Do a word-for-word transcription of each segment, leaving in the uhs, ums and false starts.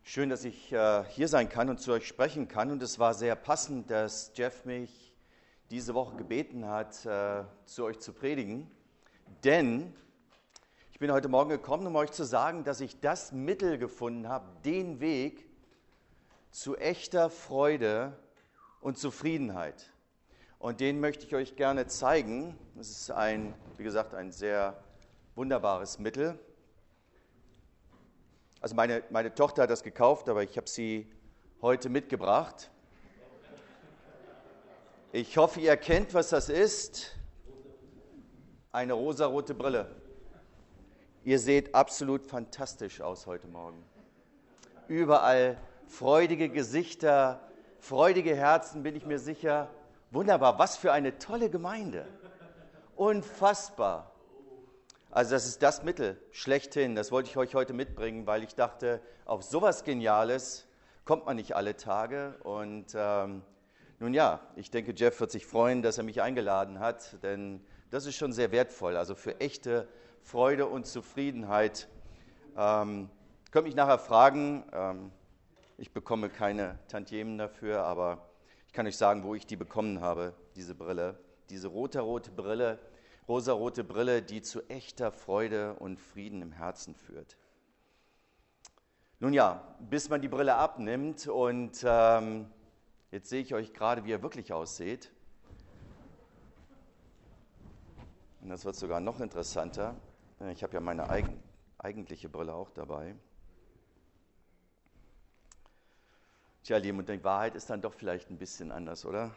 Schön, dass ich äh, hier sein kann und zu euch sprechen kann. Und es war sehr passend, dass Jeff mich diese Woche gebeten hat, äh, zu euch zu predigen. Denn ich bin heute Morgen gekommen, um euch zu sagen, dass ich das Mittel gefunden habe, den Weg zu echter Freude und Zufriedenheit. Und den möchte ich euch gerne zeigen. Es ist ein, wie gesagt, ein sehr wunderbares Mittel. Also meine, meine Tochter hat das gekauft, aber ich habe sie heute mitgebracht. Ich hoffe, ihr erkennt, was das ist. Eine rosarote Brille. Ihr seht absolut fantastisch aus heute Morgen. Überall freudige Gesichter, freudige Herzen, bin ich mir sicher. Wunderbar, was für eine tolle Gemeinde. Unfassbar. Also das ist das Mittel schlechthin. Das wollte ich euch heute mitbringen, weil ich dachte, auf sowas Geniales kommt man nicht alle Tage. Und ähm, nun ja, ich denke, Jeff wird sich freuen, dass er mich eingeladen hat, denn das ist schon sehr wertvoll. Also für echte Freude und Zufriedenheit. Ähm, könnt mich nachher fragen. Ähm, ich bekomme keine Tantiemen dafür, aber ich kann euch sagen, wo ich die bekommen habe, diese Brille. Diese rote-rote Brille. rosarote Brille, die zu echter Freude und Frieden im Herzen führt. Nun ja, bis man die Brille abnimmt und ähm, jetzt sehe ich euch gerade, wie ihr wirklich ausseht. Und das wird sogar noch interessanter. Ich habe ja meine eigen, eigentliche Brille auch dabei. Tja, Lieben, und die Wahrheit ist dann doch vielleicht ein bisschen anders, oder?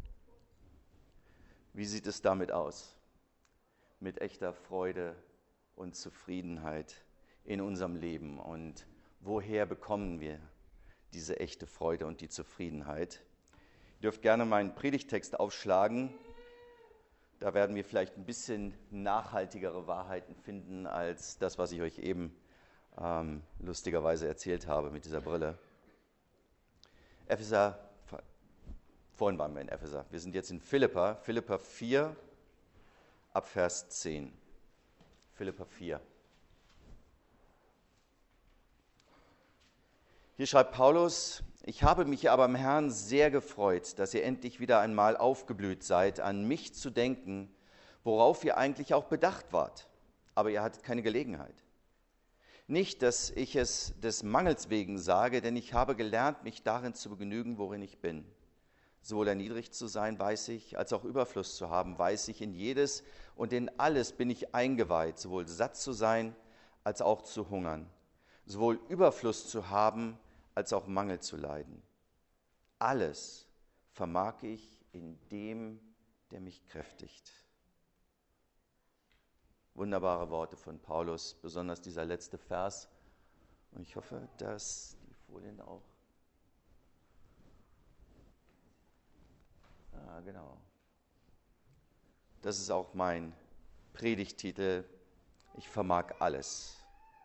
Wie sieht es damit aus? Mit echter Freude und Zufriedenheit in unserem Leben. Und woher bekommen wir diese echte Freude und die Zufriedenheit? Ihr dürft gerne meinen Predigttext aufschlagen. Da werden wir vielleicht ein bisschen nachhaltigere Wahrheiten finden als das, was ich euch eben ähm, lustigerweise erzählt habe mit dieser Brille. Epheser, vorhin waren wir in Epheser. Wir sind jetzt in Philipper, Philipper vier, ab Vers zehn. Philipper vier. Hier schreibt Paulus: Ich habe mich aber im Herrn sehr gefreut, dass ihr endlich wieder einmal aufgeblüht seid, an mich zu denken, worauf ihr eigentlich auch bedacht wart. Aber ihr hattet keine Gelegenheit. Nicht, dass ich es des Mangels wegen sage, denn ich habe gelernt, mich darin zu begnügen, worin ich bin. Sowohl erniedrigt zu sein, weiß ich, als auch Überfluss zu haben, weiß ich. In jedes und in alles bin ich eingeweiht, sowohl satt zu sein, als auch zu hungern, sowohl Überfluss zu haben, als auch Mangel zu leiden. Alles vermag ich in dem, der mich kräftigt. Wunderbare Worte von Paulus, besonders dieser letzte Vers. Und ich hoffe, dass die Folien auch... Ah, genau. Das ist auch mein Predigttitel. Ich vermag alles.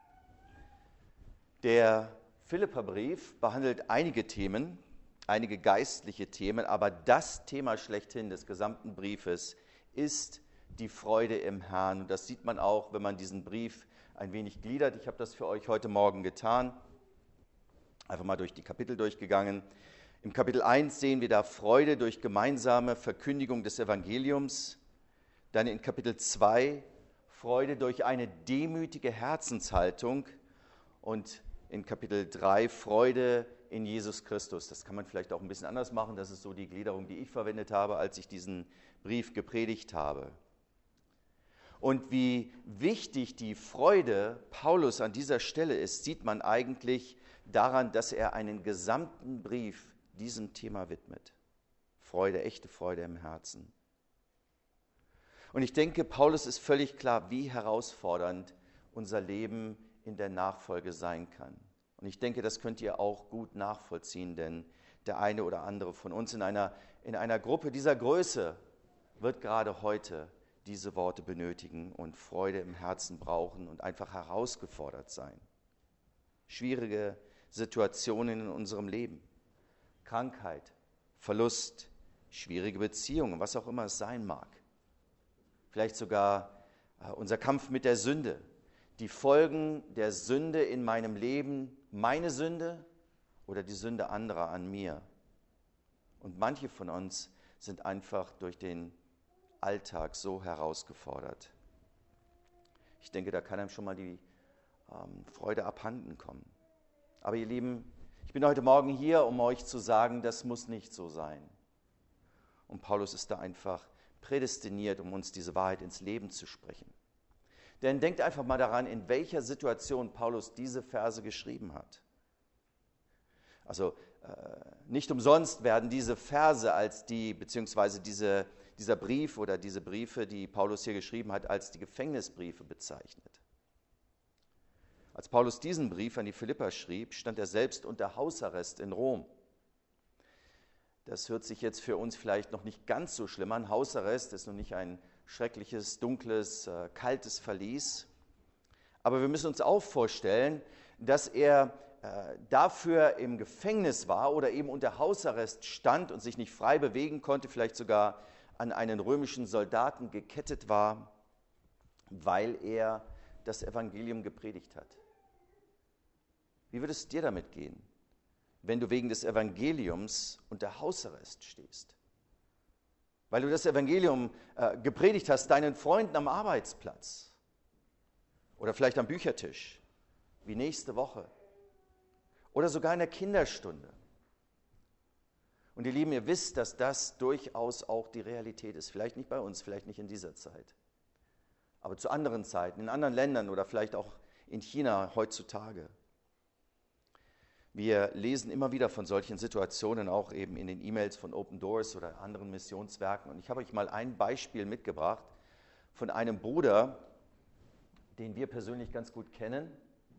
Der Philipperbrief behandelt einige Themen, einige geistliche Themen, aber das Thema schlechthin des gesamten Briefes ist die Freude im Herrn. Und das sieht man auch, wenn man diesen Brief ein wenig gliedert. Ich habe das für euch heute Morgen getan. Einfach mal durch die Kapitel durchgegangen. Im Kapitel eins sehen wir da Freude durch gemeinsame Verkündigung des Evangeliums. Dann in Kapitel zwei Freude durch eine demütige Herzenshaltung. Und in Kapitel drei Freude in Jesus Christus. Das kann man vielleicht auch ein bisschen anders machen. Das ist so die Gliederung, die ich verwendet habe, als ich diesen Brief gepredigt habe. Und wie wichtig die Freude Paulus an dieser Stelle ist, sieht man eigentlich daran, dass er einen gesamten Brief diesem Thema widmet. Freude, echte Freude im Herzen. Und ich denke, Paulus ist völlig klar, wie herausfordernd unser Leben in der Nachfolge sein kann. Und ich denke, das könnt ihr auch gut nachvollziehen, denn der eine oder andere von uns in einer, in einer Gruppe dieser Größe wird gerade heute diese Worte benötigen und Freude im Herzen brauchen und einfach herausgefordert sein. Schwierige Situationen in unserem Leben, Krankheit, Verlust, schwierige Beziehungen, was auch immer es sein mag. Vielleicht sogar äh, unser Kampf mit der Sünde, die Folgen der Sünde in meinem Leben, meine Sünde oder die Sünde anderer an mir. Und manche von uns sind einfach durch den Alltag so herausgefordert. Ich denke, da kann einem schon mal die ähm, Freude abhanden kommen. Aber ihr Lieben, ich bin heute Morgen hier, um euch zu sagen, das muss nicht so sein. Und Paulus ist da einfach prädestiniert, um uns diese Wahrheit ins Leben zu sprechen. Denn denkt einfach mal daran, in welcher Situation Paulus diese Verse geschrieben hat. Also äh, nicht umsonst werden diese Verse als die, beziehungsweise diese, dieser Brief oder diese Briefe, die Paulus hier geschrieben hat, als die Gefängnisbriefe bezeichnet. Als Paulus diesen Brief an die Philipper schrieb, stand er selbst unter Hausarrest in Rom. Das hört sich jetzt für uns vielleicht noch nicht ganz so schlimm an. Hausarrest ist noch nicht ein schreckliches, dunkles, äh, kaltes Verlies. Aber wir müssen uns auch vorstellen, dass er äh, dafür im Gefängnis war oder eben unter Hausarrest stand und sich nicht frei bewegen konnte, vielleicht sogar an einen römischen Soldaten gekettet war, weil er das Evangelium gepredigt hat. Wie würde es dir damit gehen, wenn du wegen des Evangeliums unter Hausarrest stehst? Weil du das Evangelium äh, gepredigt hast deinen Freunden am Arbeitsplatz oder vielleicht am Büchertisch, wie nächste Woche oder sogar in der Kinderstunde. Und ihr Lieben, ihr wisst, dass das durchaus auch die Realität ist. Vielleicht nicht bei uns, vielleicht nicht in dieser Zeit, aber zu anderen Zeiten, in anderen Ländern oder vielleicht auch in China heutzutage. Wir lesen immer wieder von solchen Situationen, auch eben in den E-Mails von Open Doors oder anderen Missionswerken. Und ich habe euch mal ein Beispiel mitgebracht von einem Bruder, den wir persönlich ganz gut kennen.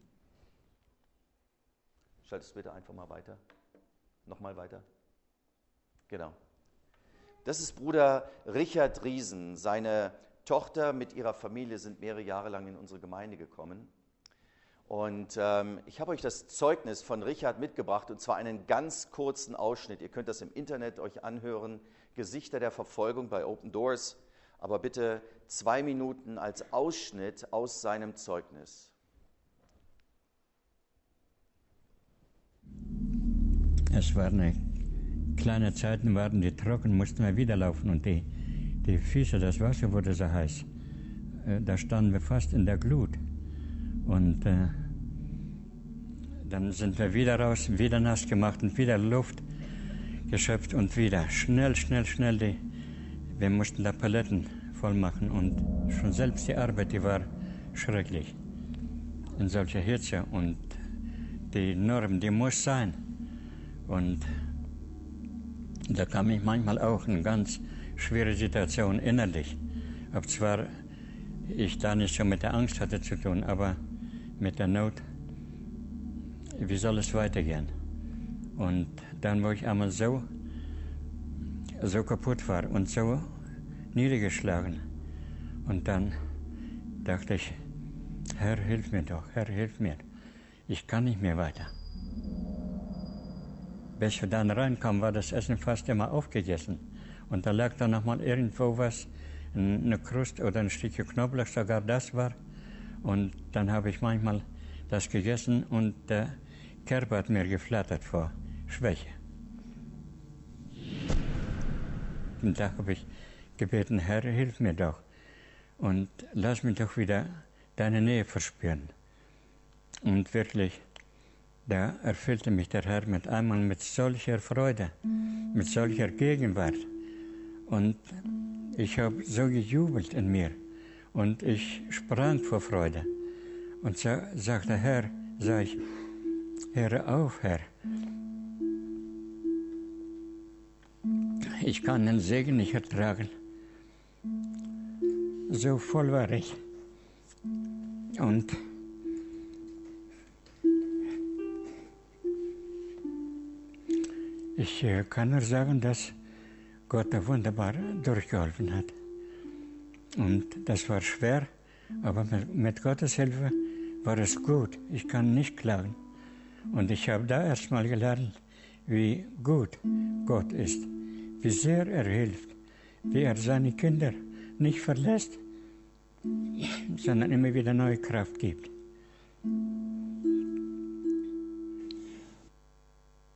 Schaltest du bitte einfach mal weiter. Nochmal weiter. Genau. Das ist Bruder Richard Riesen. Seine Tochter mit ihrer Familie sind mehrere Jahre lang in unsere Gemeinde gekommen. Und ähm, ich habe euch das Zeugnis von Richard mitgebracht, und zwar einen ganz kurzen Ausschnitt. Ihr könnt das im Internet euch anhören, Gesichter der Verfolgung bei Open Doors, aber bitte zwei Minuten als Ausschnitt aus seinem Zeugnis. Es war eine kleine Zeit, waren die trocken, mussten wir wieder laufen und die, die Füße, das Wasser wurde so heiß. Äh, da standen wir fast in der Glut. Und äh, dann sind wir wieder raus, wieder nass gemacht und wieder Luft geschöpft und wieder schnell, schnell, schnell. Die, wir mussten da Paletten voll machen und schon selbst die Arbeit, die war schrecklich in solcher Hitze. Und die Norm, die muss sein. Und da kam ich manchmal auch in ganz schwere Situation innerlich. Ob zwar ich da nicht so mit der Angst hatte zu tun, aber mit der Not, wie soll es weitergehen? Und dann, wo ich einmal so, so kaputt war und so niedergeschlagen, und dann dachte ich, Herr, hilf mir doch, Herr, hilf mir. Ich kann nicht mehr weiter. Bis wir dann reinkamen, war das Essen fast immer aufgegessen. Und da lag dann nochmal irgendwo was, eine Kruste oder ein Stückchen Knoblauch, sogar das war. Und dann habe ich manchmal das gegessen und der Körper hat mir geflattert vor Schwäche. Und da habe ich gebeten, Herr, hilf mir doch und lass mich doch wieder deine Nähe verspüren. Und wirklich, da erfüllte mich der Herr mit einmal mit solcher Freude, mit solcher Gegenwart. Und ich habe so gejubelt in mir. Und ich sprang vor Freude und so, sagte, Herr, sag ich, höre auf, Herr. Ich kann den Segen nicht ertragen. So voll war ich. Und ich äh, kann nur sagen, dass Gott da wunderbar durchgeholfen hat. Und das war schwer, aber mit, mit Gottes Hilfe war es gut. Ich kann nicht klagen. Und ich habe da erst mal gelernt, wie gut Gott ist, wie sehr er hilft, wie er seine Kinder nicht verlässt, sondern immer wieder neue Kraft gibt.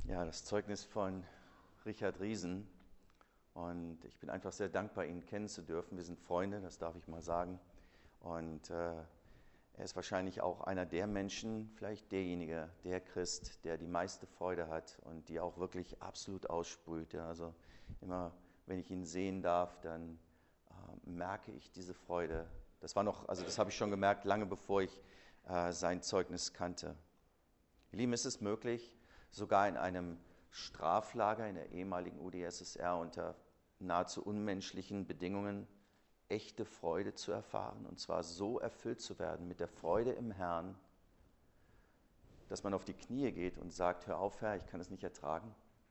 Ja, das Zeugnis von Richard Riesen. Und ich bin einfach sehr dankbar, ihn kennen zu dürfen. Wir sind Freunde, das darf ich mal sagen. Und äh, er ist wahrscheinlich auch einer der Menschen, vielleicht derjenige, der Christ, der die meiste Freude hat und die auch wirklich absolut aussprüht. Ja, also immer, wenn ich ihn sehen darf, dann äh, merke ich diese Freude. Das war noch, also das habe ich schon gemerkt, lange bevor ich äh, sein Zeugnis kannte. Ihr Lieben, ist es möglich, sogar in einem Straflager in der ehemaligen U d S S R unter nahezu unmenschlichen Bedingungen echte Freude zu erfahren, und zwar so erfüllt zu werden mit der Freude im Herrn, dass man auf die Knie geht und sagt, hör auf, Herr, ich kann es nicht ertragen.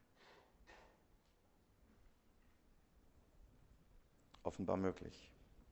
Offenbar möglich.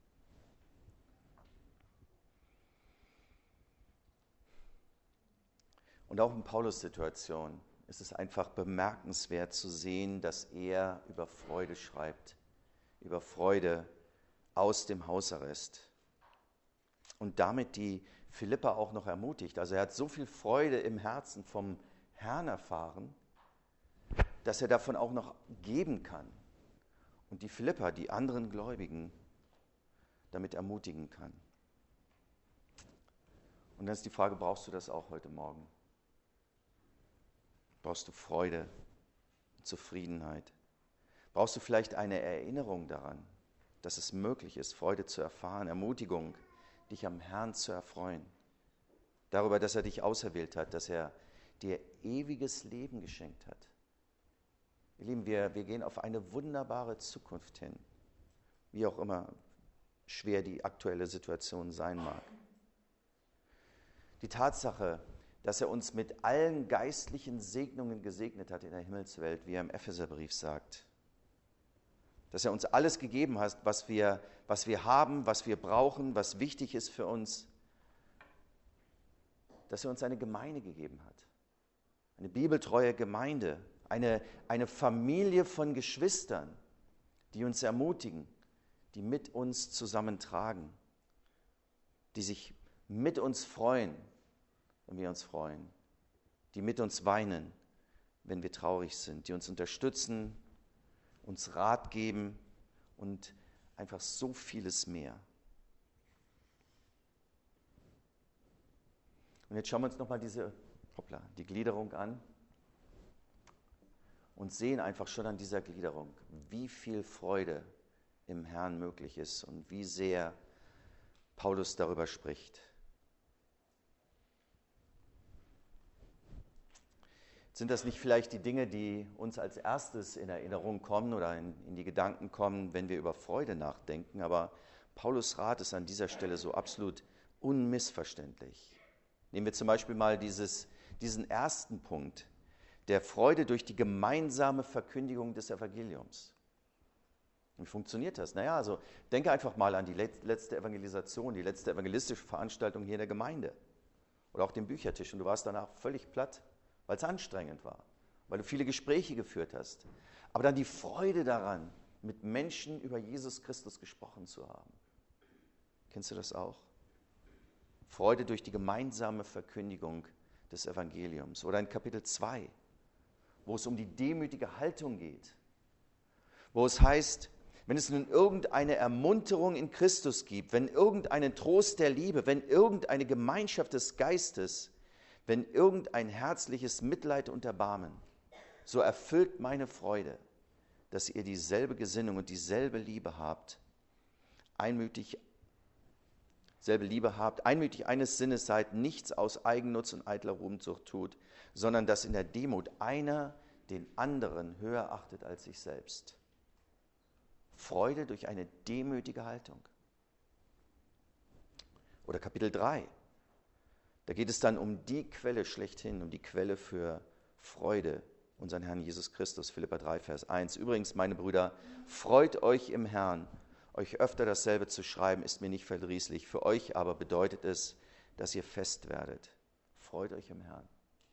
Und auch in Paulus' Situation ist es einfach bemerkenswert zu sehen, dass er über Freude schreibt, über Freude aus dem Hausarrest und damit die Philipper auch noch ermutigt. Also er hat so viel Freude im Herzen vom Herrn erfahren, dass er davon auch noch geben kann und die Philipper, die anderen Gläubigen, damit ermutigen kann. Und dann ist die Frage, brauchst du das auch heute Morgen? Brauchst du Freude, Zufriedenheit? Brauchst du vielleicht eine Erinnerung daran, dass es möglich ist, Freude zu erfahren, Ermutigung, dich am Herrn zu erfreuen, darüber, dass er dich auserwählt hat, dass er dir ewiges Leben geschenkt hat. Ihr Lieben, wir, wir gehen auf eine wunderbare Zukunft hin, wie auch immer schwer die aktuelle Situation sein mag. Die Tatsache, dass er uns mit allen geistlichen Segnungen gesegnet hat in der Himmelswelt, wie er im Epheserbrief sagt. Dass er uns alles gegeben hat, was wir, was wir haben, was wir brauchen, was wichtig ist für uns. Dass er uns eine Gemeinde gegeben hat. Eine bibeltreue Gemeinde. Eine, eine Familie von Geschwistern, die uns ermutigen, die mit uns zusammentragen, die sich mit uns freuen, wenn wir uns freuen, die mit uns weinen, wenn wir traurig sind, die uns unterstützen, uns Rat geben und einfach so vieles mehr. Und jetzt schauen wir uns nochmal diese, hoppla, die Gliederung an und sehen einfach schon an dieser Gliederung, wie viel Freude im Herrn möglich ist und wie sehr Paulus darüber spricht. Sind das nicht vielleicht die Dinge, die uns als erstes in Erinnerung kommen oder in, in die Gedanken kommen, wenn wir über Freude nachdenken? Aber Paulus' Rat ist an dieser Stelle so absolut unmissverständlich. Nehmen wir zum Beispiel mal dieses, diesen ersten Punkt, der Freude durch die gemeinsame Verkündigung des Evangeliums. Wie funktioniert das? Naja, also denke einfach mal an die letzte Evangelisation, die letzte evangelistische Veranstaltung hier in der Gemeinde oder auch den Büchertisch, und du warst danach völlig platt, weil es anstrengend war, weil du viele Gespräche geführt hast. Aber dann die Freude daran, mit Menschen über Jesus Christus gesprochen zu haben. Kennst du das auch? Freude durch die gemeinsame Verkündigung des Evangeliums. Oder in Kapitel zwei, wo es um die demütige Haltung geht, wo es heißt, wenn es nun irgendeine Ermunterung in Christus gibt, wenn irgendeinen Trost der Liebe, wenn irgendeine Gemeinschaft des Geistes, wenn irgendein herzliches Mitleid und Erbarmen, so erfüllt meine Freude, dass ihr dieselbe Gesinnung und dieselbe Liebe habt, einmütig, selbe Liebe habt, einmütig eines Sinnes seid, nichts aus Eigennutz und eitler Ruhmsucht tut, sondern dass in der Demut einer den anderen höher achtet als sich selbst. Freude durch eine demütige Haltung. Oder Kapitel drei. Da geht es dann um die Quelle schlechthin, um die Quelle für Freude, unseren Herrn Jesus Christus, Philipper drei, Vers eins. Übrigens, meine Brüder, freut euch im Herrn. Euch öfter dasselbe zu schreiben, ist mir nicht verdrießlich. Für euch aber bedeutet es, dass ihr fest werdet. Freut euch im Herrn.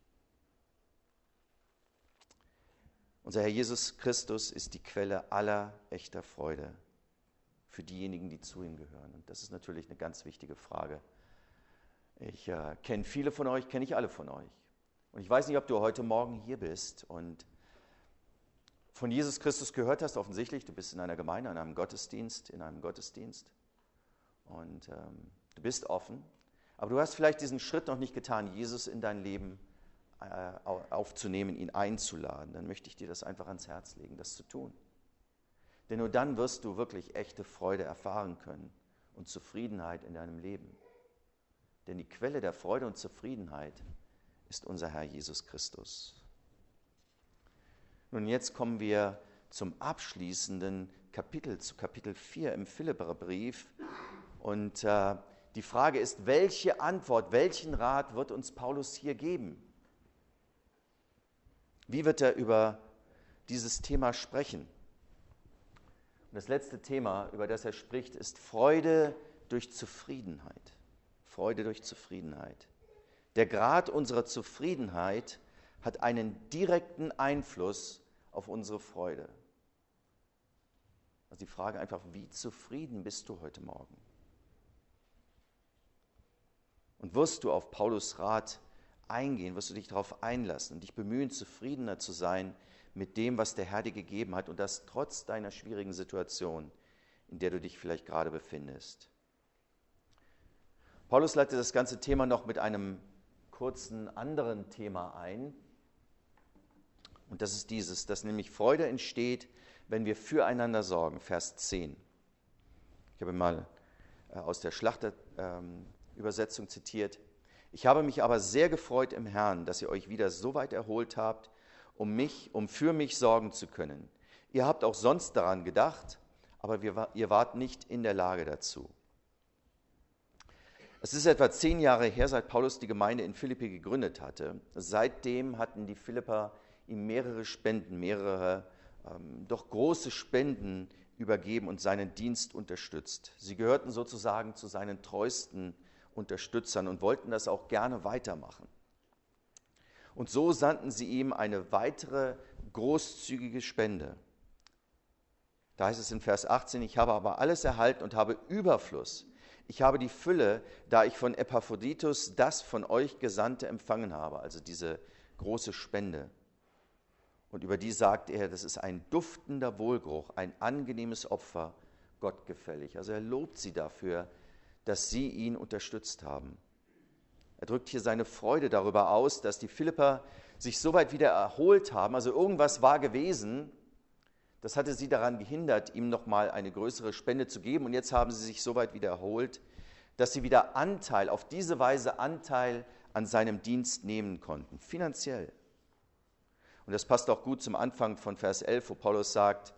Unser Herr Jesus Christus ist die Quelle aller echter Freude für diejenigen, die zu ihm gehören. Und das ist natürlich eine ganz wichtige Frage. Ich äh, kenne viele von euch, kenne ich alle von euch. Und ich weiß nicht, ob du heute Morgen hier bist und von Jesus Christus gehört hast, offensichtlich. Du bist in einer Gemeinde, in einem Gottesdienst, in einem Gottesdienst und ähm, du bist offen. Aber du hast vielleicht diesen Schritt noch nicht getan, Jesus in dein Leben äh, aufzunehmen, ihn einzuladen. Dann möchte ich dir das einfach ans Herz legen, das zu tun. Denn nur dann wirst du wirklich echte Freude erfahren können und Zufriedenheit in deinem Leben. Denn die Quelle der Freude und Zufriedenheit ist unser Herr Jesus Christus. Nun, jetzt kommen wir zum abschließenden Kapitel, zu Kapitel vier im Philipperbrief. Und äh, die Frage ist, welche Antwort, welchen Rat wird uns Paulus hier geben? Wie wird er über dieses Thema sprechen? Und das letzte Thema, über das er spricht, ist Freude durch Zufriedenheit. Freude durch Zufriedenheit. Der Grad unserer Zufriedenheit hat einen direkten Einfluss auf unsere Freude. Also die Frage einfach, wie zufrieden bist du heute Morgen? Und wirst du auf Paulus Rat eingehen, wirst du dich darauf einlassen und dich bemühen, zufriedener zu sein mit dem, was der Herr dir gegeben hat und das trotz deiner schwierigen Situation, in der du dich vielleicht gerade befindest. Paulus leitet das ganze Thema noch mit einem kurzen anderen Thema ein. Und das ist dieses, dass nämlich Freude entsteht, wenn wir füreinander sorgen. Vers zehn. Ich habe mal äh, aus der Schlachter-Übersetzung ähm, zitiert. Ich habe mich aber sehr gefreut im Herrn, dass ihr euch wieder so weit erholt habt, um mich, um für mich sorgen zu können. Ihr habt auch sonst daran gedacht, aber wir, ihr wart nicht in der Lage dazu. Es ist etwa zehn Jahre her, seit Paulus die Gemeinde in Philippi gegründet hatte. Seitdem hatten die Philipper ihm mehrere Spenden, mehrere ähm, doch große Spenden übergeben und seinen Dienst unterstützt. Sie gehörten sozusagen zu seinen treuesten Unterstützern und wollten das auch gerne weitermachen. Und so sandten sie ihm eine weitere großzügige Spende. Da heißt es in Vers achtzehn, ich habe aber alles erhalten und habe Überfluss. Ich habe die Fülle, da ich von Epaphroditus das von euch Gesandte empfangen habe, also diese große Spende. Und über die sagt er, das ist ein duftender Wohlgeruch, ein angenehmes Opfer, Gott gefällig. Also er lobt sie dafür, dass sie ihn unterstützt haben. Er drückt hier seine Freude darüber aus, dass die Philipper sich so weit wieder erholt haben. Also irgendwas war gewesen, das hatte sie daran gehindert, ihm nochmal eine größere Spende zu geben. Und jetzt haben sie sich so weit wieder erholt, dass sie wieder Anteil, auf diese Weise Anteil an seinem Dienst nehmen konnten, finanziell. Und das passt auch gut zum Anfang von Vers elf, wo Paulus sagt,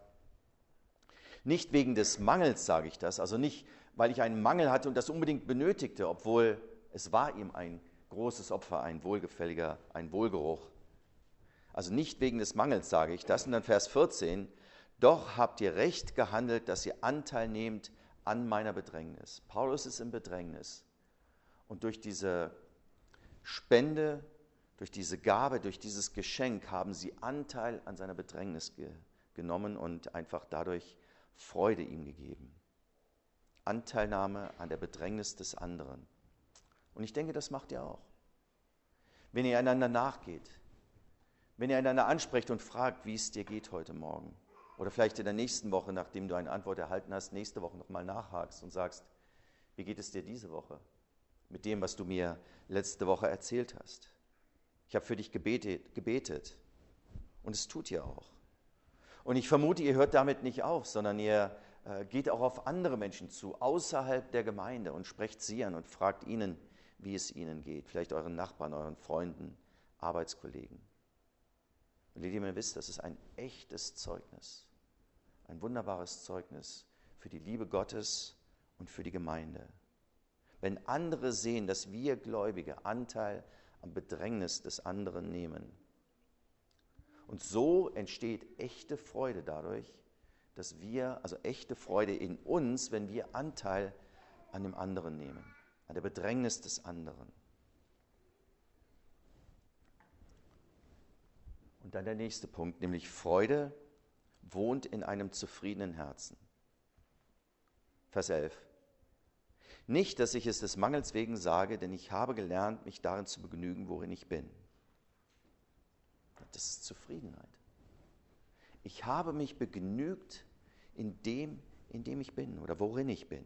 nicht wegen des Mangels sage ich das, also nicht, weil ich einen Mangel hatte und das unbedingt benötigte, obwohl es war ihm ein großes Opfer, ein wohlgefälliger, ein Wohlgeruch. Also nicht wegen des Mangels sage ich das. Und dann Vers vierzehn, doch habt ihr recht gehandelt, dass ihr Anteil nehmt an meiner Bedrängnis. Paulus ist in Bedrängnis. Und durch diese Spende, durch diese Gabe, durch dieses Geschenk haben sie Anteil an seiner Bedrängnis ge- genommen und einfach dadurch Freude ihm gegeben. Anteilnahme an der Bedrängnis des anderen. Und ich denke, das macht ihr auch. Wenn ihr einander nachgeht, wenn ihr einander ansprecht und fragt, wie es dir geht heute Morgen, oder vielleicht in der nächsten Woche, nachdem du eine Antwort erhalten hast, nächste Woche nochmal nachhakst und sagst, wie geht es dir diese Woche mit dem, was du mir letzte Woche erzählt hast? Ich habe für dich gebetet, gebetet und es tut ihr auch. Und ich vermute, ihr hört damit nicht auf, sondern ihr äh, geht auch auf andere Menschen zu, außerhalb der Gemeinde und sprecht sie an und fragt ihnen, wie es ihnen geht, vielleicht euren Nachbarn, euren Freunden, Arbeitskollegen. Und ihr wisst, das ist ein echtes Zeugnis, ein wunderbares Zeugnis für die Liebe Gottes und für die Gemeinde. Wenn andere sehen, dass wir Gläubige Anteil am Bedrängnis des anderen nehmen. Und so entsteht echte Freude dadurch, dass wir, also echte Freude in uns, wenn wir Anteil an dem anderen nehmen, an der Bedrängnis des anderen. Und dann der nächste Punkt, nämlich Freude wohnt in einem zufriedenen Herzen. Vers elf. Nicht, dass ich es des Mangels wegen sage, denn ich habe gelernt, mich darin zu begnügen, worin ich bin. Das ist Zufriedenheit. Ich habe mich begnügt in dem, in dem ich bin oder worin ich bin.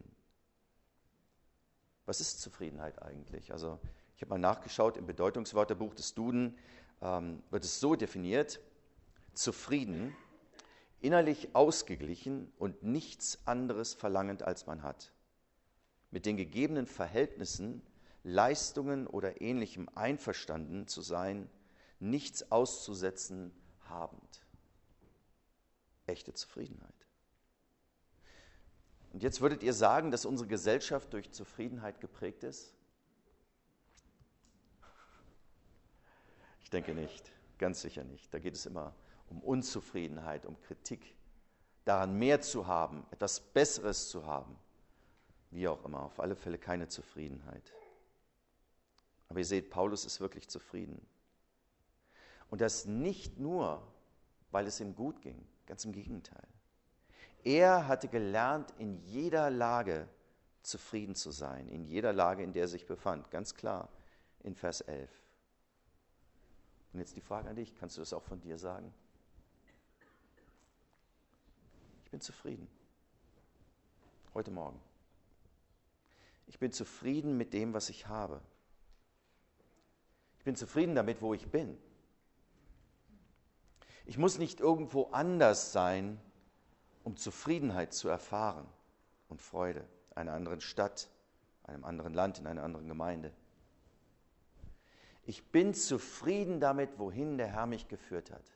Was ist Zufriedenheit eigentlich? Also ich habe mal nachgeschaut, im Bedeutungswörterbuch des Duden ähm, wird es so definiert: Zufrieden, innerlich ausgeglichen und nichts anderes verlangend, als man hat. Mit den gegebenen Verhältnissen, Leistungen oder Ähnlichem einverstanden zu sein, nichts auszusetzen habend. Echte Zufriedenheit. Und jetzt würdet ihr sagen, dass unsere Gesellschaft durch Zufriedenheit geprägt ist? Ich denke nicht, ganz sicher nicht. Da geht es immer um Unzufriedenheit, um Kritik, daran mehr zu haben, etwas Besseres zu haben. Wie auch immer, auf alle Fälle keine Zufriedenheit. Aber ihr seht, Paulus ist wirklich zufrieden. Und das nicht nur, weil es ihm gut ging, ganz im Gegenteil. Er hatte gelernt, in jeder Lage zufrieden zu sein, in jeder Lage, in der er sich befand, ganz klar in Vers elf. Und jetzt die Frage an dich, kannst du das auch von dir sagen? Ich bin zufrieden. Heute Morgen. Ich bin zufrieden mit dem, was ich habe. Ich bin zufrieden damit, wo ich bin. Ich muss nicht irgendwo anders sein, um Zufriedenheit zu erfahren und Freude. In einer anderen Stadt, einem anderen Land, in einer anderen Gemeinde. Ich bin zufrieden damit, wohin der Herr mich geführt hat.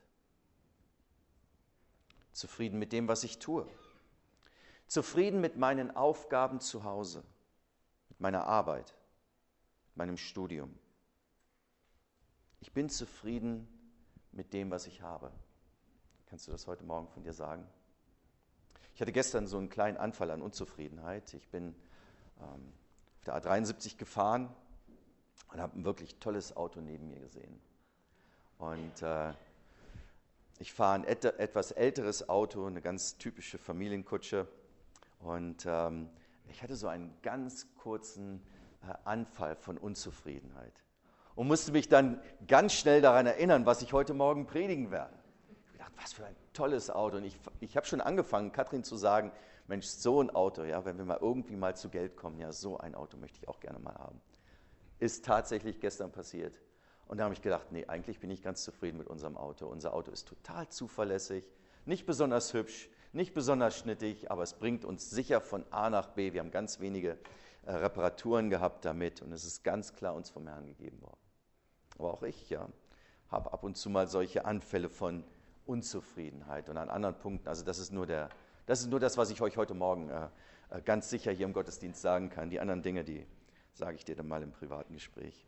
Zufrieden mit dem, was ich tue. Zufrieden mit meinen Aufgaben zu Hause, mit meiner Arbeit, mit meinem Studium. Ich bin zufrieden mit dem, was ich habe. Kannst du das heute Morgen von dir sagen? Ich hatte gestern so einen kleinen Anfall an Unzufriedenheit. Ich bin ähm, auf der A dreiundsiebzig gefahren und habe ein wirklich tolles Auto neben mir gesehen. Und äh, ich fahre ein et- etwas älteres Auto, eine ganz typische Familienkutsche. Und ähm, ich hatte so einen ganz kurzen äh, Anfall von Unzufriedenheit und musste mich dann ganz schnell daran erinnern, was ich heute Morgen predigen werde. Ich dachte, was für ein tolles Auto. Und ich, ich habe schon angefangen, Katrin zu sagen, Mensch, so ein Auto, ja, wenn wir mal irgendwie mal zu Geld kommen, ja, so ein Auto möchte ich auch gerne mal haben. Ist tatsächlich gestern passiert. Und da habe ich gedacht, nee, eigentlich bin ich ganz zufrieden mit unserem Auto. Unser Auto ist total zuverlässig, nicht besonders hübsch, nicht besonders schnittig, aber es bringt uns sicher von A nach B. Wir haben ganz wenige äh, Reparaturen gehabt damit und es ist ganz klar uns vom Herrn gegeben worden. Aber auch ich ja, habe ab und zu mal solche Anfälle von Unzufriedenheit und an anderen Punkten. Also das ist nur, der, das, ist nur das, was ich euch heute Morgen äh, äh, ganz sicher hier im Gottesdienst sagen kann. Die anderen Dinge, die sage ich dir dann mal im privaten Gespräch.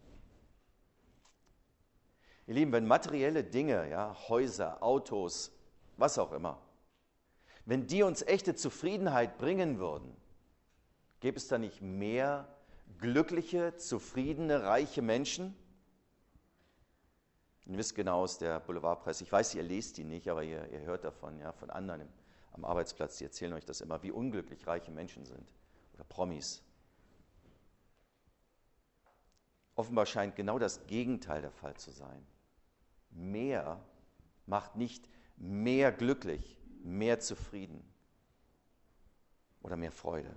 Ihr Lieben, wenn materielle Dinge, ja, Häuser, Autos, was auch immer, wenn die uns echte Zufriedenheit bringen würden, gäbe es da nicht mehr glückliche, zufriedene, reiche Menschen? Ihr wisst genau aus der Boulevardpresse, ich weiß, ihr lest die nicht, aber ihr, ihr hört davon, ja, von anderen im, am Arbeitsplatz, die erzählen euch das immer, wie unglücklich reiche Menschen sind oder Promis. Offenbar scheint genau das Gegenteil der Fall zu sein. Mehr macht nicht mehr glücklich, mehr zufrieden oder mehr Freude.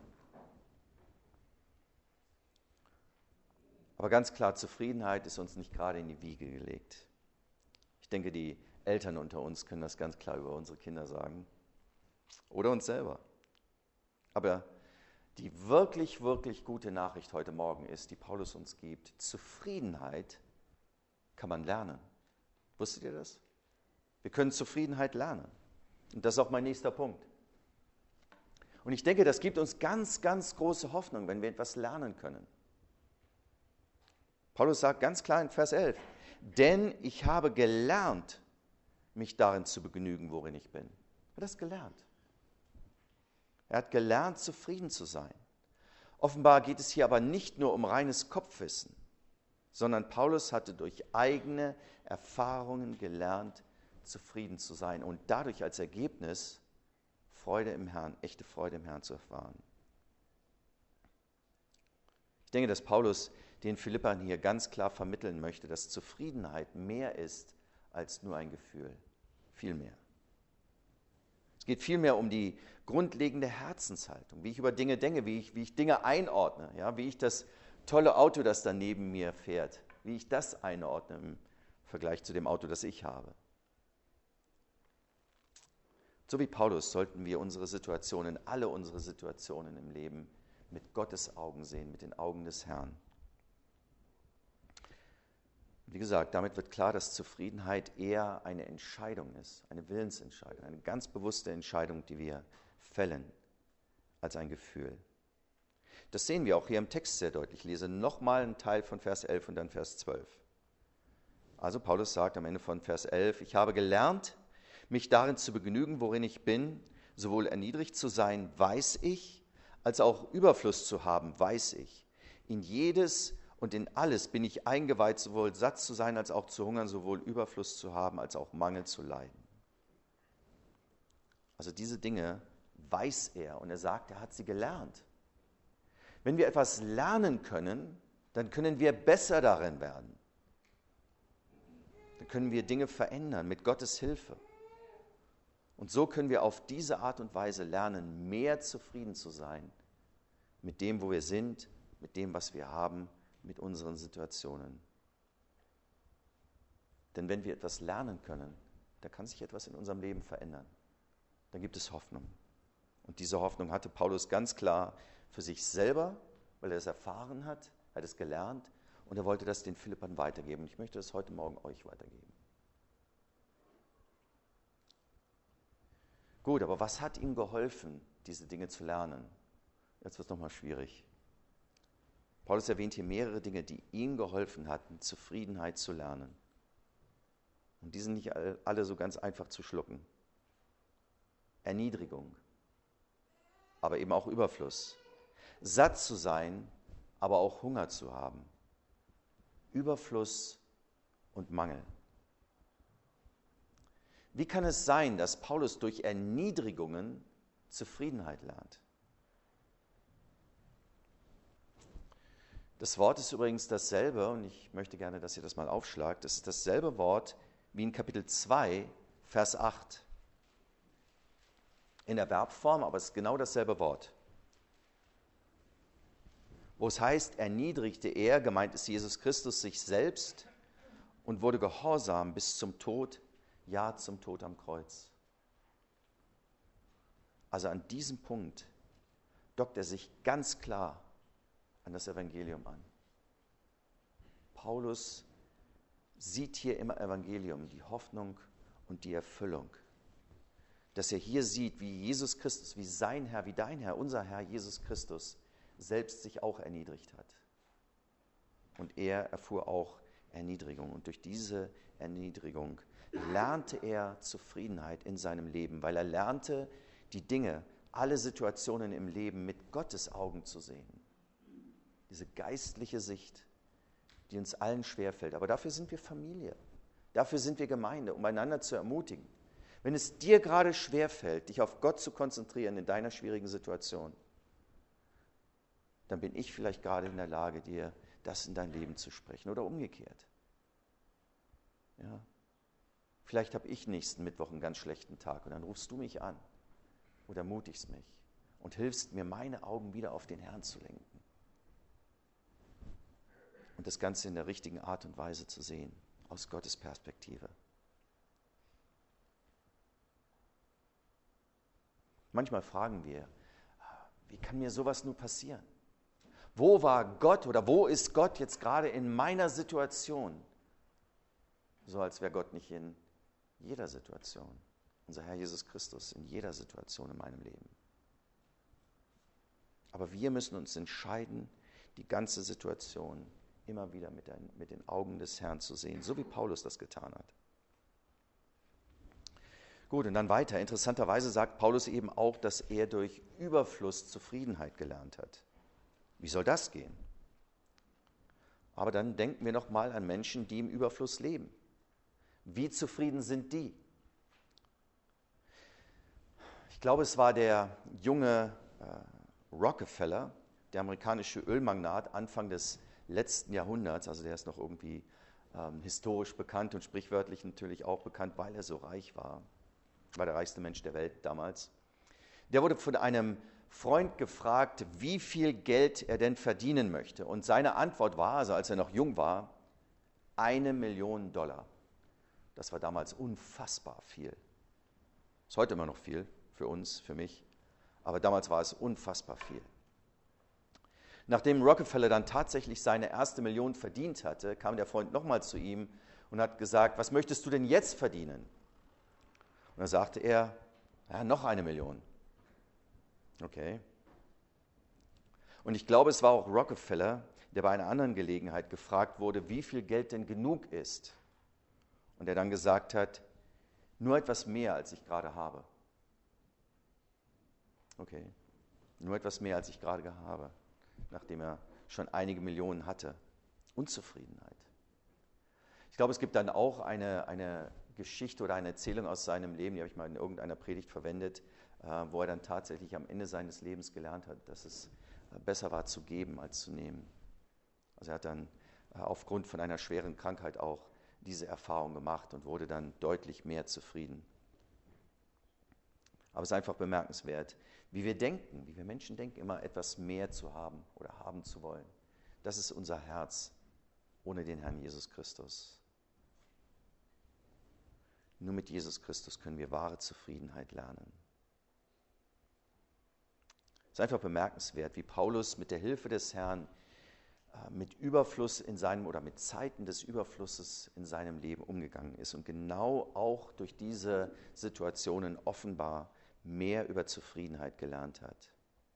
Aber ganz klar, Zufriedenheit ist uns nicht gerade in die Wiege gelegt. Ich denke, die Eltern unter uns können das ganz klar über unsere Kinder sagen oder uns selber. Aber die wirklich, wirklich gute Nachricht heute Morgen ist, die Paulus uns gibt, Zufriedenheit kann man lernen. Wusstet ihr das? Wir können Zufriedenheit lernen. Und das ist auch mein nächster Punkt. Und ich denke, das gibt uns ganz, ganz große Hoffnung, wenn wir etwas lernen können. Paulus sagt ganz klar in Vers elf, denn ich habe gelernt, mich darin zu begnügen, worin ich bin. Er hat das gelernt. Er hat gelernt, zufrieden zu sein. Offenbar geht es hier aber nicht nur um reines Kopfwissen, sondern Paulus hatte durch eigene Erfahrungen gelernt, zufrieden zu sein und dadurch als Ergebnis Freude im Herrn, echte Freude im Herrn zu erfahren. Ich denke, dass Paulus den Philippern hier ganz klar vermitteln möchte, dass Zufriedenheit mehr ist als nur ein Gefühl. Viel mehr. Es geht vielmehr um die grundlegende Herzenshaltung, wie ich über Dinge denke, wie ich, wie ich Dinge einordne, ja, wie ich das tolle Auto, das da neben mir fährt, wie ich das einordne im Vergleich zu dem Auto, das ich habe. So wie Paulus sollten wir unsere Situationen, alle unsere Situationen im Leben mit Gottes Augen sehen, mit den Augen des Herrn. Wie gesagt, damit wird klar, dass Zufriedenheit eher eine Entscheidung ist, eine Willensentscheidung, eine ganz bewusste Entscheidung, die wir fällen, als ein Gefühl. Das sehen wir auch hier im Text sehr deutlich. Ich lese nochmal einen Teil von Vers elf und dann Vers zwölf. Also Paulus sagt am Ende von Vers elf, ich habe gelernt, mich darin zu begnügen, worin ich bin, sowohl erniedrigt zu sein, weiß ich, als auch Überfluss zu haben, weiß ich. In jedes und in alles bin ich eingeweiht, sowohl satt zu sein, als auch zu hungern, sowohl Überfluss zu haben, als auch Mangel zu leiden. Also diese Dinge weiß er und er sagt, er hat sie gelernt. Wenn wir etwas lernen können, dann können wir besser darin werden. Dann können wir Dinge verändern mit Gottes Hilfe. Und so können wir auf diese Art und Weise lernen, mehr zufrieden zu sein mit dem, wo wir sind, mit dem, was wir haben, mit unseren Situationen. Denn wenn wir etwas lernen können, dann kann sich etwas in unserem Leben verändern. Dann gibt es Hoffnung. Und diese Hoffnung hatte Paulus ganz klar für sich selber, weil er es erfahren hat, er hat es gelernt und er wollte das den Philippern weitergeben. Ich möchte das heute Morgen euch weitergeben. Gut, aber was hat ihm geholfen, diese Dinge zu lernen? Jetzt wird es nochmal schwierig. Paulus erwähnt hier mehrere Dinge, die ihm geholfen hatten, Zufriedenheit zu lernen. Und die sind nicht alle so ganz einfach zu schlucken. Erniedrigung, aber eben auch Überfluss. Satt zu sein, aber auch Hunger zu haben. Überfluss und Mangel. Wie kann es sein, dass Paulus durch Erniedrigungen Zufriedenheit lernt? Das Wort ist übrigens dasselbe, und ich möchte gerne, dass ihr das mal aufschlagt. Das ist dasselbe Wort wie in Kapitel zwei, Vers acht. In der Verbform, aber es ist genau dasselbe Wort. Wo es heißt, erniedrigte er, gemeint ist Jesus Christus, sich selbst und wurde gehorsam bis zum Tod, ja zum Tod am Kreuz. Also an diesem Punkt dockt er sich ganz klar an das Evangelium an. Paulus sieht hier im Evangelium die Hoffnung und die Erfüllung. Dass er hier sieht, wie Jesus Christus, wie sein Herr, wie dein Herr, unser Herr Jesus Christus selbst sich auch erniedrigt hat. Und er erfuhr auch Erniedrigung. Und durch diese Erniedrigung lernte er Zufriedenheit in seinem Leben, weil er lernte, die Dinge, alle Situationen im Leben mit Gottes Augen zu sehen. Diese geistliche Sicht, die uns allen schwerfällt. Aber dafür sind wir Familie. Dafür sind wir Gemeinde, um einander zu ermutigen. Wenn es dir gerade schwerfällt, dich auf Gott zu konzentrieren in deiner schwierigen Situation, dann bin ich vielleicht gerade in der Lage, dir das in dein Leben zu sprechen oder umgekehrt. Ja. Vielleicht habe ich nächsten Mittwoch einen ganz schlechten Tag und dann rufst du mich an oder ermutigst mich und hilfst mir, meine Augen wieder auf den Herrn zu lenken und das Ganze in der richtigen Art und Weise zu sehen, aus Gottes Perspektive. Manchmal fragen wir, wie kann mir sowas nur passieren? Wo war Gott oder wo ist Gott jetzt gerade in meiner Situation? So als wäre Gott nicht in jeder Situation. Unser Herr Jesus Christus in jeder Situation in meinem Leben. Aber wir müssen uns entscheiden, die ganze Situation immer wieder mit den, mit den Augen des Herrn zu sehen, so wie Paulus das getan hat. Gut, und dann weiter. Interessanterweise sagt Paulus eben auch, dass er durch Überfluss Zufriedenheit gelernt hat. Wie soll das gehen? Aber dann denken wir noch mal an Menschen, die im Überfluss leben. Wie zufrieden sind die? Ich glaube, es war der junge äh, Rockefeller, der amerikanische Ölmagnat Anfang des letzten Jahrhunderts, also der ist noch irgendwie äh, ähm, historisch bekannt und sprichwörtlich natürlich auch bekannt, weil er so reich war. War der reichste Mensch der Welt damals. Der wurde von einem Freund gefragt, wie viel Geld er denn verdienen möchte. Und seine Antwort war, also als er noch jung war, eine Million Dollar. Das war damals unfassbar viel. Ist heute immer noch viel für uns, für mich. Aber damals war es unfassbar viel. Nachdem Rockefeller dann tatsächlich seine erste Million verdient hatte, kam der Freund nochmal zu ihm und hat gesagt, was möchtest du denn jetzt verdienen? Und dann sagte er, ja, noch eine Million. Okay. Und ich glaube, es war auch Rockefeller, der bei einer anderen Gelegenheit gefragt wurde, wie viel Geld denn genug ist. Und der dann gesagt hat, nur etwas mehr, als ich gerade habe. Okay, nur etwas mehr, als ich gerade habe, nachdem er schon einige Millionen hatte. Unzufriedenheit. Ich glaube, es gibt dann auch eine, eine Geschichte oder eine Erzählung aus seinem Leben, die habe ich mal in irgendeiner Predigt verwendet, wo er dann tatsächlich am Ende seines Lebens gelernt hat, dass es besser war zu geben als zu nehmen. Also er hat dann aufgrund von einer schweren Krankheit auch diese Erfahrung gemacht und wurde dann deutlich mehr zufrieden. Aber es ist einfach bemerkenswert, wie wir denken, wie wir Menschen denken, immer etwas mehr zu haben oder haben zu wollen. Das ist unser Herz ohne den Herrn Jesus Christus. Nur mit Jesus Christus können wir wahre Zufriedenheit lernen. Es ist einfach bemerkenswert, wie Paulus mit der Hilfe des Herrn äh, mit Überfluss in seinem oder mit Zeiten des Überflusses in seinem Leben umgegangen ist und genau auch durch diese Situationen offenbar mehr über Zufriedenheit gelernt hat.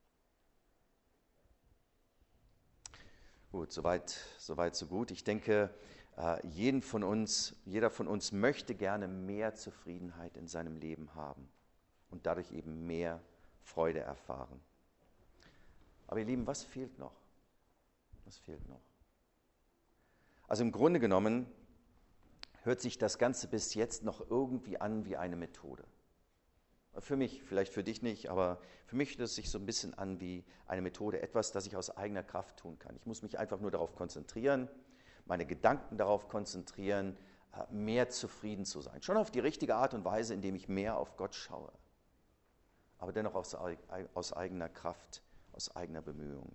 Gut, soweit, soweit so gut. Ich denke, äh, jeden von uns, jeder von uns möchte gerne mehr Zufriedenheit in seinem Leben haben und dadurch eben mehr Freude erfahren. Aber ihr Lieben, was fehlt noch? Was fehlt noch? Also im Grunde genommen hört sich das Ganze bis jetzt noch irgendwie an wie eine Methode. Für mich, vielleicht für dich nicht, aber für mich hört es sich so ein bisschen an wie eine Methode, etwas, das ich aus eigener Kraft tun kann. Ich muss mich einfach nur darauf konzentrieren, meine Gedanken darauf konzentrieren, mehr zufrieden zu sein. Schon auf die richtige Art und Weise, indem ich mehr auf Gott schaue. Aber dennoch aus, aus eigener Kraft, aus eigener Bemühung.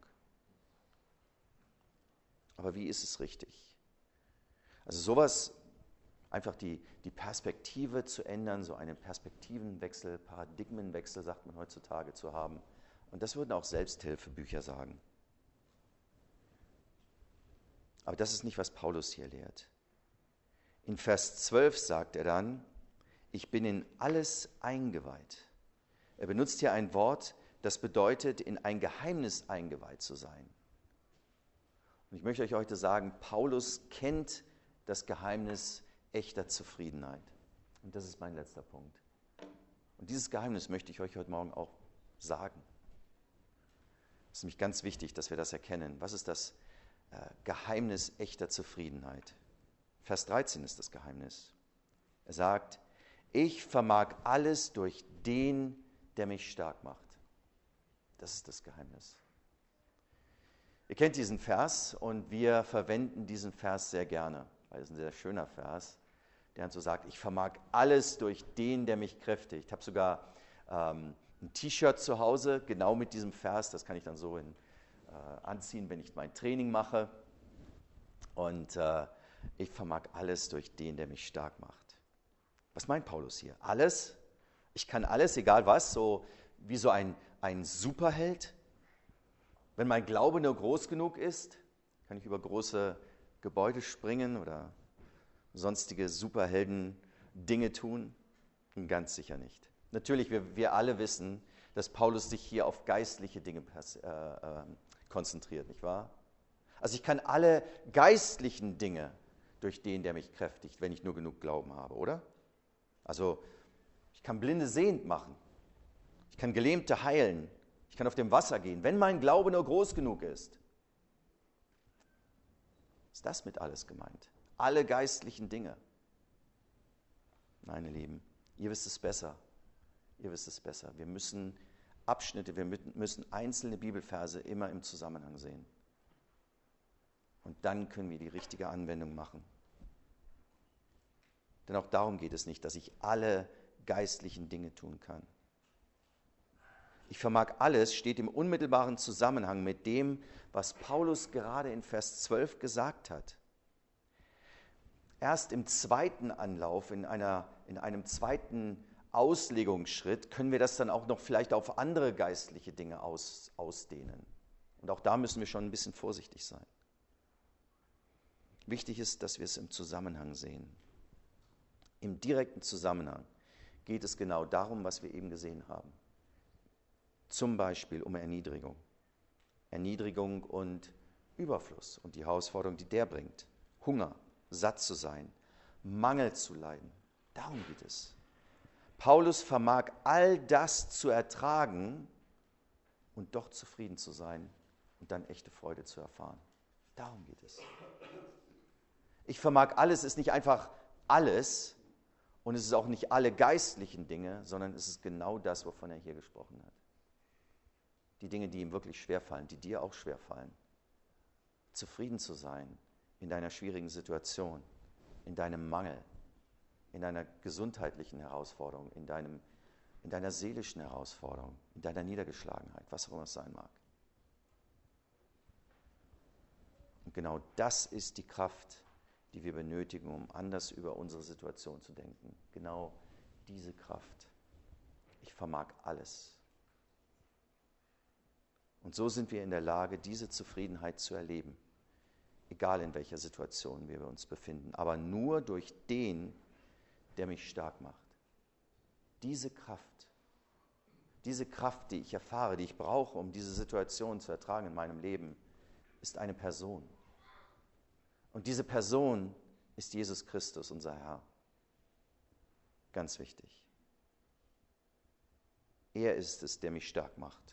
Aber wie ist es richtig? Also sowas, einfach die, die Perspektive zu ändern, so einen Perspektivenwechsel, Paradigmenwechsel, sagt man heutzutage, zu haben. Und das würden auch Selbsthilfebücher sagen. Aber das ist nicht, was Paulus hier lehrt. In Vers zwölf sagt er dann, ich bin in alles eingeweiht. Er benutzt hier ein Wort, das bedeutet, in ein Geheimnis eingeweiht zu sein. Und ich möchte euch heute sagen, Paulus kennt das Geheimnis echter Zufriedenheit. Und das ist mein letzter Punkt. Und dieses Geheimnis möchte ich euch heute Morgen auch sagen. Es ist nämlich ganz wichtig, dass wir das erkennen. Was ist das äh, Geheimnis echter Zufriedenheit? Vers dreizehn ist das Geheimnis. Er sagt, ich vermag alles durch den, der mich stark macht. Das ist das Geheimnis. Ihr kennt diesen Vers und wir verwenden diesen Vers sehr gerne, weil es ein sehr schöner Vers, der uns so sagt, ich vermag alles durch den, der mich kräftigt. Ich habe sogar ähm, ein T-Shirt zu Hause, genau mit diesem Vers, das kann ich dann so in, äh, anziehen, wenn ich mein Training mache. Und äh, ich vermag alles durch den, der mich stark macht. Was meint Paulus hier? Alles? Ich kann alles, egal was, so wie so ein, ein Superheld. Wenn mein Glaube nur groß genug ist, kann ich über große Gebäude springen oder sonstige Superhelden-Dinge tun? Ganz sicher nicht. Natürlich, wir, wir alle wissen, dass Paulus sich hier auf geistliche Dinge äh, äh, konzentriert, nicht wahr? Also ich kann alle geistlichen Dinge durch den, der mich kräftigt, wenn ich nur genug Glauben habe, oder? Also ich kann Blinde sehend machen. Ich kann Gelähmte heilen. Ich kann auf dem Wasser gehen, wenn mein Glaube nur groß genug ist. Ist das mit alles gemeint? Alle geistlichen Dinge? Nein, ihr Lieben, ihr wisst es besser. Ihr wisst es besser. Wir müssen Abschnitte, wir müssen einzelne Bibelverse immer im Zusammenhang sehen. Und dann können wir die richtige Anwendung machen. Denn auch darum geht es nicht, dass ich alle geistlichen Dinge tun kann. Ich vermag alles steht im unmittelbaren Zusammenhang mit dem, was Paulus gerade in Vers zwölf gesagt hat. Erst im zweiten Anlauf, in, einer, in einem zweiten Auslegungsschritt, können wir das dann auch noch vielleicht auf andere geistliche Dinge aus, ausdehnen. Und auch da müssen wir schon ein bisschen vorsichtig sein. Wichtig ist, dass wir es im Zusammenhang sehen. Im direkten Zusammenhang geht es genau darum, was wir eben gesehen haben. Zum Beispiel um Erniedrigung. Erniedrigung und Überfluss und die Herausforderung, die der bringt. Hunger, satt zu sein, Mangel zu leiden. Darum geht es. Paulus vermag all das zu ertragen und doch zufrieden zu sein und dann echte Freude zu erfahren. Darum geht es. Ich vermag alles ist nicht einfach alles und es ist auch nicht alle geistlichen Dinge, sondern es ist genau das, wovon er hier gesprochen hat. Die Dinge, die ihm wirklich schwerfallen, die dir auch schwerfallen. Zufrieden zu sein in deiner schwierigen Situation, in deinem Mangel, in deiner gesundheitlichen Herausforderung, in, deinem, in deiner seelischen Herausforderung, in deiner Niedergeschlagenheit, was auch immer es sein mag. Und genau das ist die Kraft, die wir benötigen, um anders über unsere Situation zu denken. Genau diese Kraft. Ich vermag alles. Und so sind wir in der Lage, diese Zufriedenheit zu erleben, egal in welcher Situation wir uns befinden, aber nur durch den, der mich stark macht. Diese Kraft, diese Kraft, die ich erfahre, die ich brauche, um diese Situation zu ertragen in meinem Leben, ist eine Person. Und diese Person ist Jesus Christus, unser Herr. Ganz wichtig. Er ist es, der mich stark macht.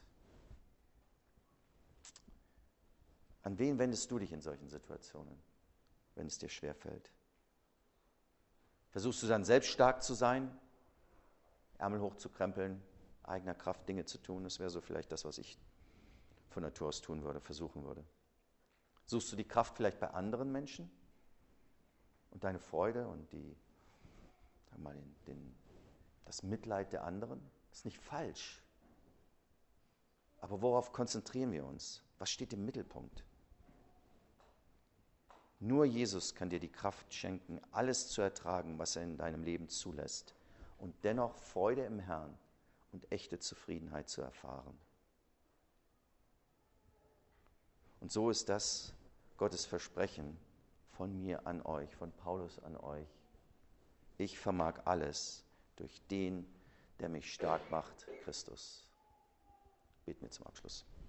An wen wendest du dich in solchen Situationen, wenn es dir schwerfällt? Versuchst du dann selbst stark zu sein, Ärmel hochzukrempeln, eigener Kraft Dinge zu tun? Das wäre so vielleicht das, was ich von Natur aus tun würde, versuchen würde. Suchst du die Kraft vielleicht bei anderen Menschen und deine Freude und die, sag mal, den, den, das Mitleid der anderen? Das ist nicht falsch. Aber worauf konzentrieren wir uns? Was steht im Mittelpunkt? Nur Jesus kann dir die Kraft schenken, alles zu ertragen, was er in deinem Leben zulässt und dennoch Freude im Herrn und echte Zufriedenheit zu erfahren. Und so ist das Gottes Versprechen von mir an euch, von Paulus an euch. Ich vermag alles durch den, der mich stark macht, Christus. Beten wir zum Abschluss.